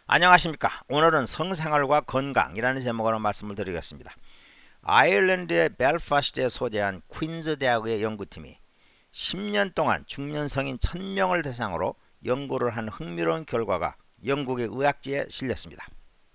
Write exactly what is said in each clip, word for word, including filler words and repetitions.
안녕하십니까. 오늘은 성생활과 건강이라는 제목으로 말씀을 드리겠습니다. 아일랜드의 벨파스트에 소재한 퀸즈 대학의 연구팀이 십 년 동안 중년 성인 천 명을 대상으로 연구를 한 흥미로운 결과가 영국의 의학지에 실렸습니다.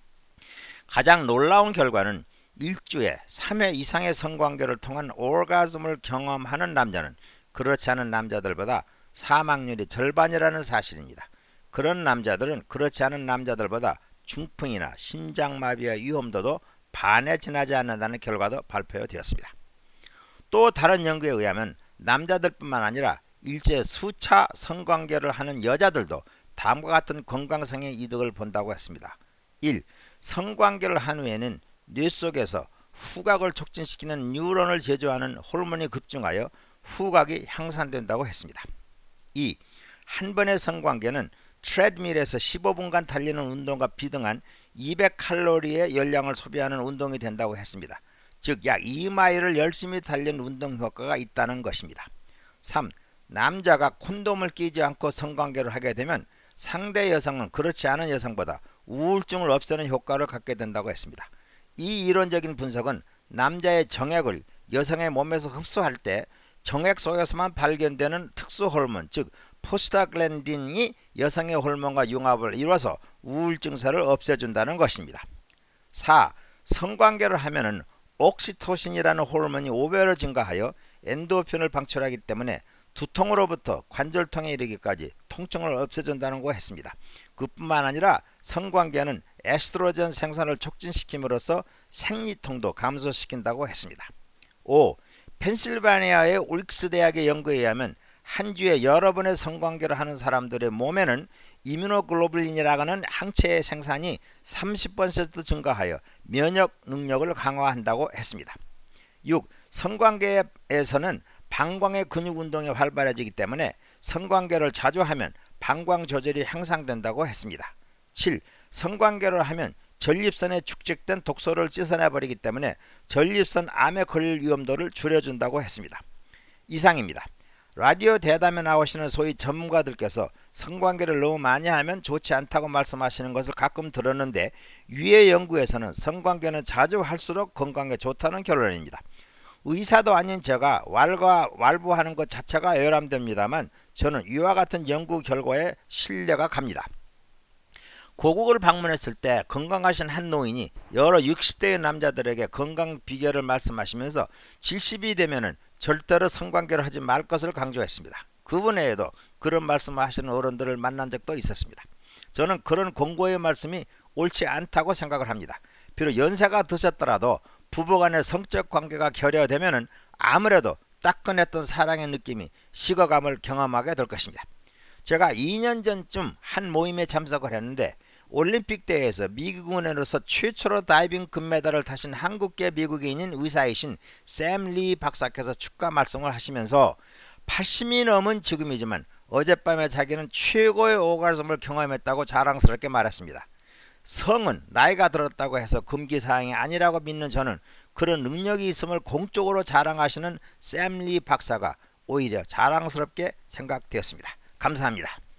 가장 놀라운 결과는 일주에 삼 회 이상의 성관계를 통한 오르가즘을 경험하는 남자는 그렇지 않은 남자들보다 사망률이 절반이라는 사실입니다. 그런 남자들은 그렇지 않은 남자들보다 중풍이나 심장마비의 위험도도 반에 지나지 않는다는 결과도 발표되었습니다. 또 다른 연구에 의하면 남자들뿐만 아니라 일제에 수차 성관계를 하는 여자들도 다음과 같은 건강상의 이득을 본다고 했습니다. 일. 성관계를 한 후에는 뇌 속에서 후각을 촉진시키는 뉴런을 제조하는 호르몬이 급증하여 후각이 향상된다고 했습니다. 이. 한 번의 성관계는 트레드밀에서 십오 분간 달리는 운동과 비등한 이백 칼로리의 열량을 소비하는 운동이 된다고 했습니다. 즉 약 이 마일을 열심히 달리는 운동 효과가 있다는 것입니다. 삼. 남자가 콘돔을 끼지 않고 성관계를 하게 되면 상대 여성은 그렇지 않은 여성보다 우울증을 없애는 효과를 갖게 된다고 했습니다. 이 이론적인 분석은 남자의 정액을 여성의 몸에서 흡수할 때 정액 속에서만 발견되는 특수 호르몬, 즉 포스타글랜딘이 여성의 호르몬과 융합을 이뤄서 우울증 증세를 없애준다는 것입니다. 사. 성관계를 하면은 옥시토신이라는 호르몬이 오 배로 증가하여 엔도르핀을 방출하기 때문에 두통으로부터 관절통에 이르기까지 통증을 없애준다는 거 했습니다. 그뿐만 아니라 성관계는 에스트로겐 생산을 촉진시킴으로써 생리통도 감소시킨다고 했습니다. 오. 펜실바니아의 울릭스 대학의 연구에 의하면 한 주에 여러 번의 성관계를 하는 사람들의 몸에는 이뮤노글로불린이라는 항체의 생산이 삼십 퍼센트 증가하여 면역 능력을 강화한다고 했습니다. 육. 성관계에서는 방광의 근육 운동이 활발해지기 때문에 성관계를 자주 하면 방광 조절이 향상된다고 했습니다. 칠. 성관계를 하면 전립선에 축적된 독소를 씻어내버리기 때문에 전립선 암에 걸릴 위험도를 줄여준다고 했습니다. 이상입니다. 라디오 대담에 나오시는 소위 전문가들께서 성관계를 너무 많이 하면 좋지 않다고 말씀하시는 것을 가끔 들었는데 위의 연구에서는 성관계는 자주 할수록 건강에 좋다는 결론입니다. 의사도 아닌 제가 왈가 왈부하는 것 자체가 열람됩니다만 저는 이와 같은 연구 결과에 신뢰가 갑니다. 고국을 방문했을 때 건강하신 한 노인이 여러 육십 대의 남자들에게 건강 비결을 말씀하시면서 칠십이 되면은 절대로 성관계를 하지 말 것을 강조했습니다. 그분 외에도 그런 말씀을 하시는 어른들을 만난 적도 있었습니다. 저는 그런 권고의 말씀이 옳지 않다고 생각을 합니다. 비록 연세가 드셨더라도 부부간의 성적 관계가 결여되면은 아무래도 따끈했던 사랑의 느낌이 식어감을 경험하게 될 것입니다. 제가 이 년 전쯤 한 모임에 참석을 했는데 올림픽 대회에서 미국인으로서 최초로 다이빙 금메달을 타신 한국계 미국인인 의사이신 샘 리 박사께서 축하 말씀을 하시면서 팔십이 넘은 지금이지만 어젯밤에 자기는 최고의 오가즘을 경험했다고 자랑스럽게 말했습니다. 성은 나이가 들었다고 해서 금기사항이 아니라고 믿는 저는 그런 능력이 있음을 공적으로 자랑하시는 샘 리 박사가 오히려 자랑스럽게 생각되었습니다. 감사합니다.